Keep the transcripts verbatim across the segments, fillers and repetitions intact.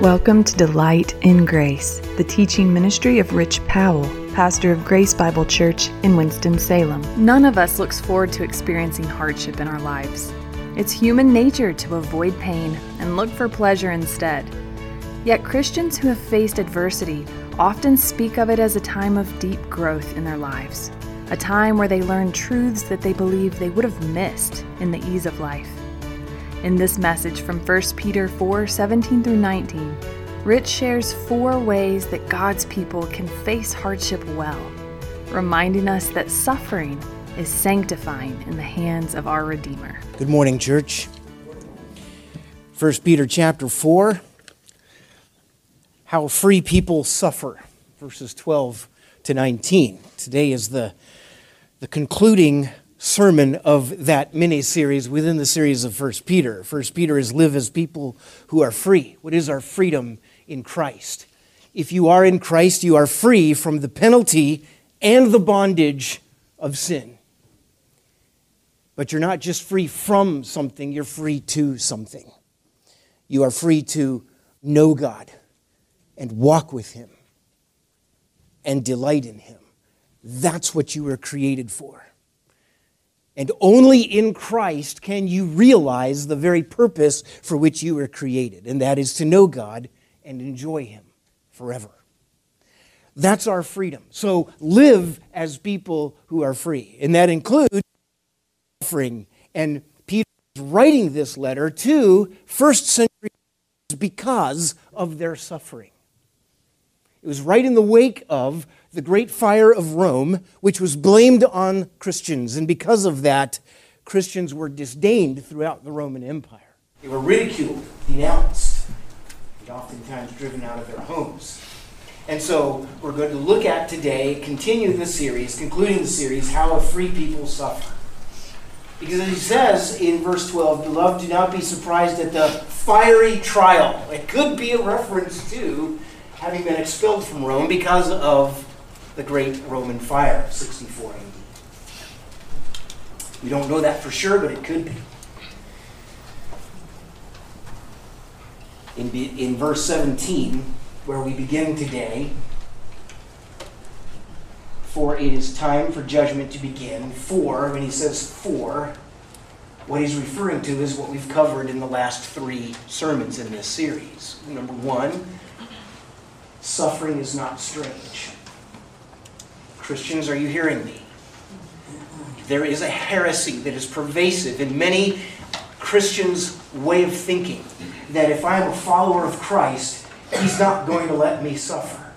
Welcome to Delight in Grace, the teaching ministry of Rich Powell, pastor of Grace Bible Church in Winston-Salem. None of us looks forward to experiencing hardship in our lives. It's human nature to avoid pain and look for pleasure instead. Yet Christians who have faced adversity often speak of it as a time of deep growth in their lives, a time where they learn truths that they believe they would have missed in the ease of life. In this message from First Peter four, seventeen through nineteen, Rich shares four ways that God's people can face hardship well, reminding us that suffering is sanctifying in the hands of our Redeemer. Good morning, church. First Peter chapter four, how free people suffer, verses twelve to nineteen. Today is the, the concluding sermon of that mini-series within the series of First Peter. First Peter is live as people who are free. What is our freedom in Christ? If you are in Christ, you are free from the penalty and the bondage of sin. But you're not just free from something, you're free to something. You are free to know God and walk with Him and delight in Him. That's what you were created for. And only in Christ can you realize the very purpose for which you were created, and that is to know God and enjoy Him forever. That's our freedom. So live as people who are free, and that includes suffering. And Peter is writing this letter to first century because of their suffering. It was right in the wake of the great fire of Rome, which was blamed on Christians. And because of that, Christians were disdained throughout the Roman Empire. They were ridiculed, denounced, and oftentimes driven out of their homes. And so we're going to look at today, continue the series, concluding the series, How a Free People Suffer. Because as he says in verse twelve, Beloved, do not be surprised at the fiery trial. It could be a reference to having been expelled from Rome because of the great Roman fire, sixty-four A D. We don't know that for sure, but it could be. In, in verse seventeen, where we begin today, for it is time for judgment to begin. For, when he says for, what he's referring to is what we've covered in the last three sermons in this series. Number one, suffering is not strange. Christians, are you hearing me? There is a heresy that is pervasive in many Christians' way of thinking, that if I am a follower of Christ, He's not going to let me suffer.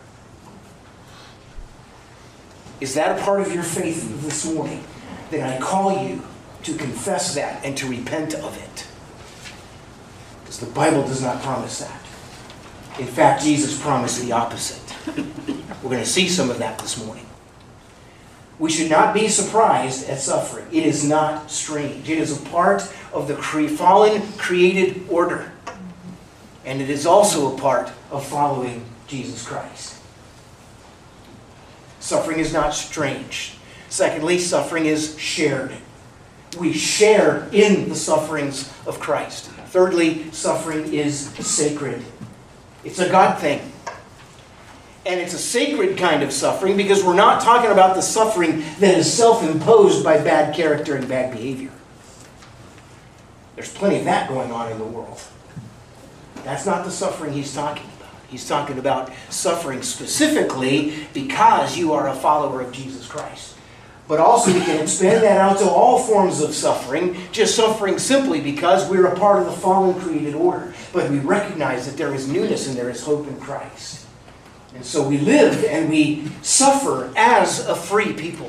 Is that a part of your faith this morning? Then I call you to confess that and to repent of it. Because the Bible does not promise that. In fact, Jesus promised the opposite. We're going to see some of that this morning. We should not be surprised at suffering. It is not strange. It is a part of the cre- fallen created order. And it is also a part of following Jesus Christ. Suffering is not strange. Secondly, suffering is shared. We share in the sufferings of Christ. Thirdly, suffering is sacred. It's a God thing. And it's a sacred kind of suffering because we're not talking about the suffering that is self-imposed by bad character and bad behavior. There's plenty of that going on in the world. That's not the suffering he's talking about. He's talking about suffering specifically because you are a follower of Jesus Christ. But also we can expand that out to all forms of suffering, just suffering simply because we're a part of the fallen created order. But we recognize that there is newness and there is hope in Christ. And so we live and we suffer as a free people.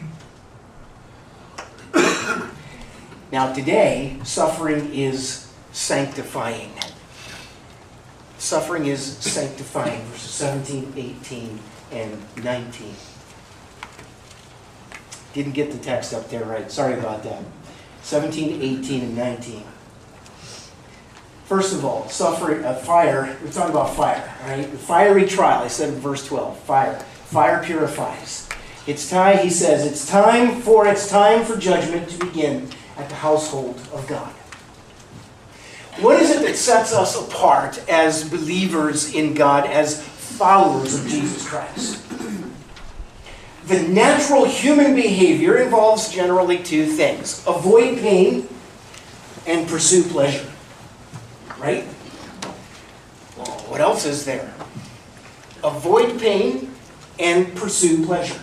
Now today, suffering is sanctifying. Suffering is sanctifying, verses seventeen, eighteen, and nineteen. Didn't get the text up there right. Sorry about that. seventeen, eighteen, and nineteen. First of all, suffering, uh, fire, we're talking about fire, right? The fiery trial, I said in verse twelve, fire. Fire purifies. It's time, he says, it's time for, it's time for judgment to begin at the household of God. What is it that sets us apart as believers in God, as followers of Jesus Christ? The natural human behavior involves generally two things: avoid pain and pursue pleasure. Right? Well, what else is there? Avoid pain and pursue pleasure.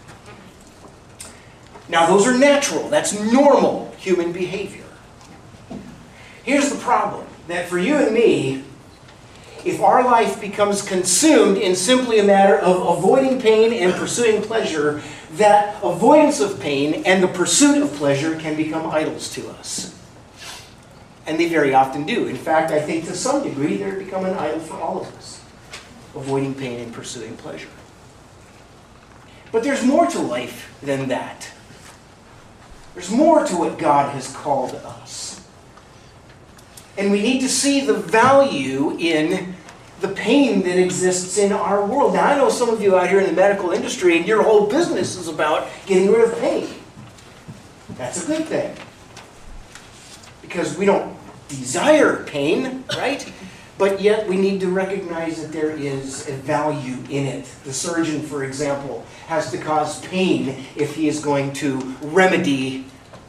Now, those are natural. That's normal human behavior. Here's the problem, that for you and me, if our life becomes consumed in simply a matter of avoiding pain and pursuing pleasure, that avoidance of pain and the pursuit of pleasure can become idols to us. And they very often do. In fact, I think to some degree they're become an idol for all of us, avoiding pain and pursuing pleasure. But there's more to life than that. There's more to what God has called us. And we need to see the value in the pain that exists in our world. Now, I know some of you out here in the medical industry, and your whole business is about getting rid of pain. That's a good thing. Because we don't desire pain, right? But yet we need to recognize that there is a value in it. The surgeon, for example, has to cause pain if he is going to remedy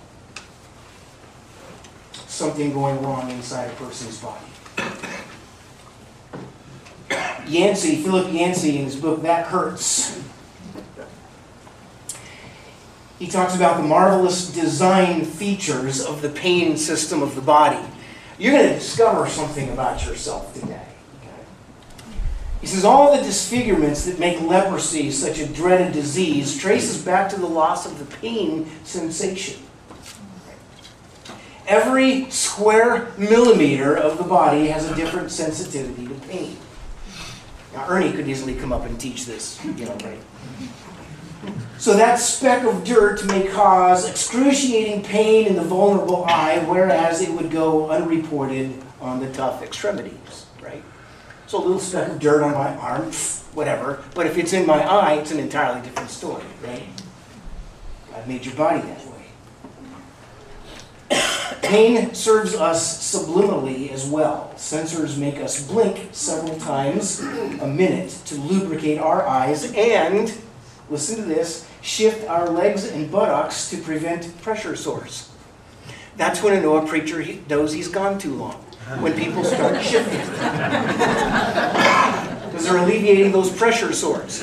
something going wrong inside a person's body. Yancey, Philip Yancey, in his book, That Hurts, he talks about the marvelous design features of the pain system of the body. You're going to discover something about yourself today. Okay? He says, all the disfigurements that make leprosy such a dreaded disease traces back to the loss of the pain sensation. Every square millimeter of the body has a different sensitivity to pain. Now, Ernie could easily come up and teach this, you know, right? So that speck of dirt may cause excruciating pain in the vulnerable eye, whereas it would go unreported on the tough extremities, right? So a little speck of dirt on my arm, whatever. But if it's in my eye, it's an entirely different story, right? God made your body that way. Pain serves us subliminally as well. Sensors make us blink several times a minute to lubricate our eyes and, listen to this, shift our legs and buttocks to prevent pressure sores. That's when I know a preacher knows he's gone too long, when people start shifting. Because they're alleviating those pressure sores.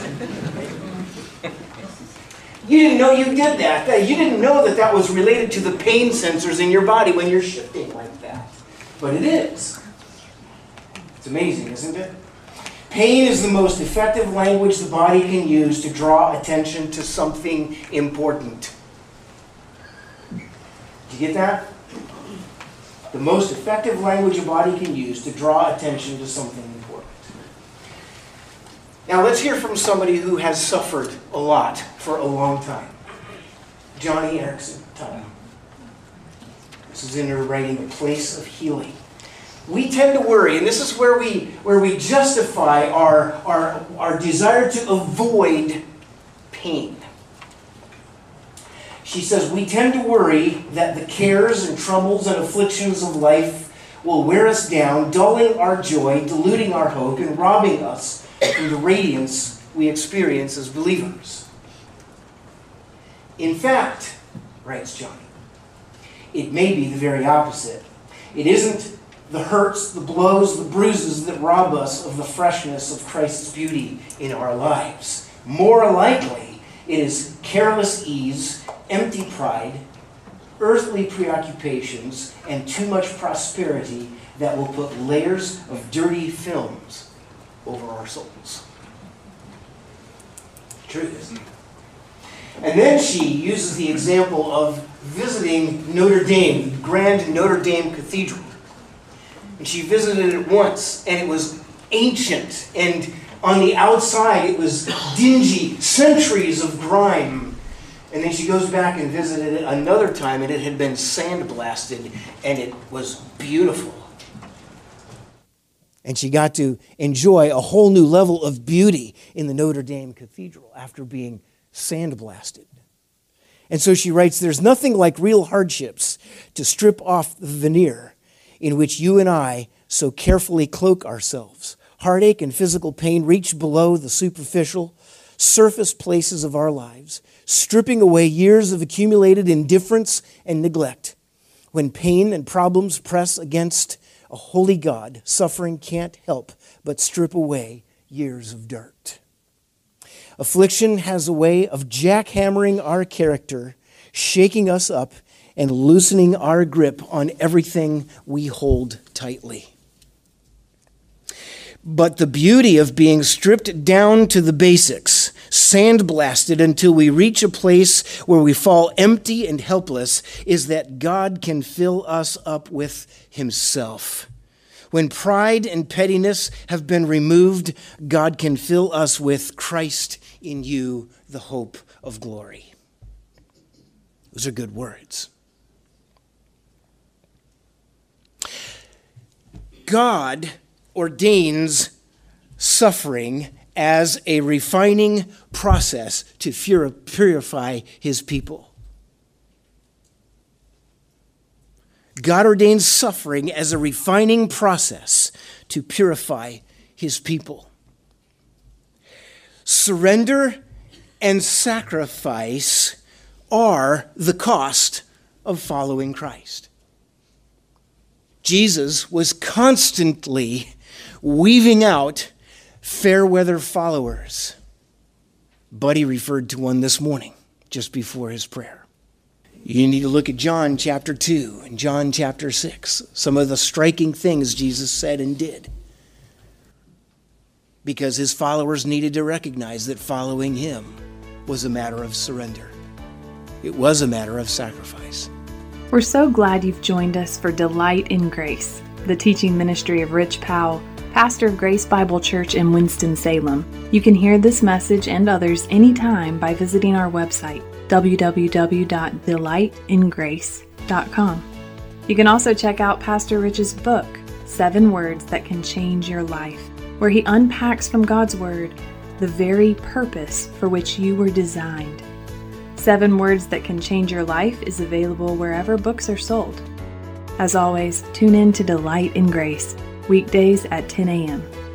You didn't know you did that. You didn't know that that was related to the pain sensors in your body when you're shifting like that. But it is. It's amazing, isn't it? Pain is the most effective language the body can use to draw attention to something important. Did you get that? The most effective language a body can use to draw attention to something important. Now let's hear from somebody who has suffered a lot for a long time. Johnny Erickson. This is in her writing, A Place of Healing. We tend to worry, and this is where we where we justify our, our, our desire to avoid pain. She says, we tend to worry that the cares and troubles and afflictions of life will wear us down, dulling our joy, diluting our hope, and robbing us from the radiance we experience as believers. In fact, writes Johnny, it may be the very opposite. It isn't the hurts, the blows, the bruises that rob us of the freshness of Christ's beauty in our lives. More likely, it is careless ease, empty pride, earthly preoccupations, and too much prosperity that will put layers of dirty films over our souls. Truth, isn't it? And then she uses the example of visiting Notre Dame, the grand Notre Dame Cathedral. And she visited it once, and it was ancient, and on the outside it was dingy, centuries of grime. And then she goes back and visited it another time, and it had been sandblasted, and it was beautiful. And she got to enjoy a whole new level of beauty in the Notre Dame Cathedral after being sandblasted. And so she writes, there's nothing like real hardships to strip off the veneer. in which you and I so carefully cloak ourselves. Heartache and physical pain reach below the superficial, surface places of our lives, stripping away years of accumulated indifference and neglect. When pain and problems press against a holy God, suffering can't help but strip away years of dirt. Affliction has a way of jackhammering our character, shaking us up, and loosening our grip on everything we hold tightly. But the beauty of being stripped down to the basics, sandblasted until we reach a place where we fall empty and helpless, is that God can fill us up with Himself. When pride and pettiness have been removed, God can fill us with Christ in you, the hope of glory. Those are good words. God ordains suffering as a refining process to purify His people. God ordains suffering as a refining process to purify His people. Surrender and sacrifice are the cost of following Christ. Jesus was constantly weaving out fair weather followers. Buddy referred to one this morning, just before his prayer. You need to look at John chapter two and John chapter six, some of the striking things Jesus said and did. Because his followers needed to recognize that following him was a matter of surrender. It was a matter of sacrifice. We're so glad you've joined us for Delight in Grace, the teaching ministry of Rich Powell, pastor of Grace Bible Church in Winston-Salem. You can hear this message and others anytime by visiting our website, w w w dot delight in grace dot com. You can also check out Pastor Rich's book, Seven Words That Can Change Your Life, where he unpacks from God's Word the very purpose for which you were designed. Seven Words That Can Change Your Life is available wherever books are sold. As always, tune in to Delight in Grace, weekdays at ten a.m.